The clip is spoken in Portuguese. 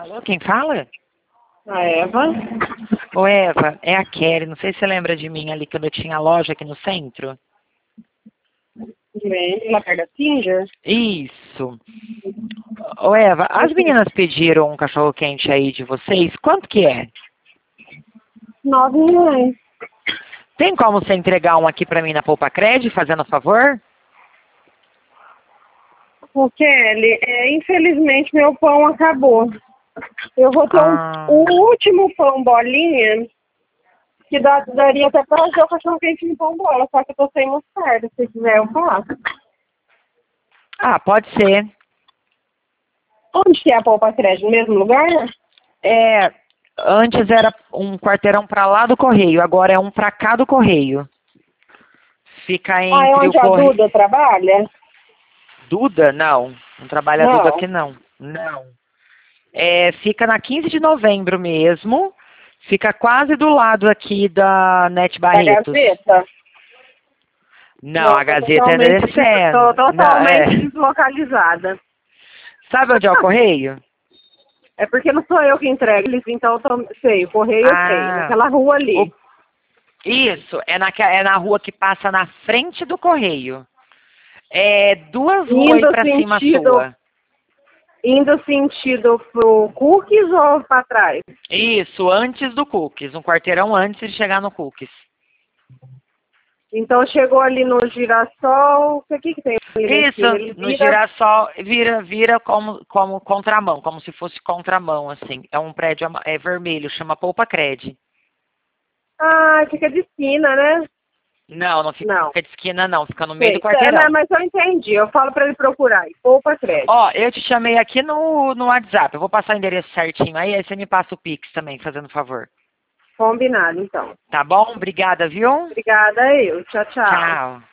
Alô, quem fala? A Eva? Ô Eva, é a Kelly, não sei se você lembra de mim ali quando eu tinha loja aqui no centro. Vem lá perto da Singer? Isso. Ô Eva, as meninas pediram um cachorro quente aí de vocês, quanto que é? R$ 9. Tem como você entregar um aqui pra mim na Poupa Cred, fazendo favor? O Kelly, infelizmente meu pão acabou. Eu vou ter Ah, um último pão bolinha que daria até pra fazer o cachorro quente em pão bola, só que eu tô sem mostarda. Se quiser eu faço. pode ser. Onde que é a Poupa Crédito? No mesmo lugar? É, antes era um quarteirão pra lá do Correio, agora é um pra cá do Correio. Fica Ah, é entre o onde a Correio... Duda trabalha? Duda? Não, não trabalha a Duda Não. aqui não. Não. É, fica na 15 de novembro mesmo. Fica quase do lado aqui da Net Da Barretos. Gazeta? Não, Não, a Gazeta é tô descendo. Não, totalmente deslocalizada. Sabe onde é o Correio? É porque não sou eu que entrego, eles então eu sei, o correio eu sei, Ah, naquela rua o- ali. isso, é na rua que passa na frente do Correio. É duas ruas aí Indo pra cima sentido, sua. indo sentido pro Cookies ou pra trás? Isso, antes do Cookies, um quarteirão antes de chegar no Cookies. Então chegou ali no Girassol, o que tem ali na Isso, esquina? Ele no vira, Girassol, vira como contramão, como se fosse contramão, assim. É um prédio vermelho, chama Poupa Cred. fica de esquina, né? Não, não Não, fica de esquina não, fica no meio do sei, não, quarteirão. mas eu entendi, eu falo pra ele procurar, aí, Poupa Crédito. Ó, eu te chamei aqui no WhatsApp, eu vou passar o endereço certinho aí você me passa o Pix também, fazendo favor. Combinado, então. Tá bom? Obrigada, viu? Obrigada, eu. Tchau, tchau. Tchau.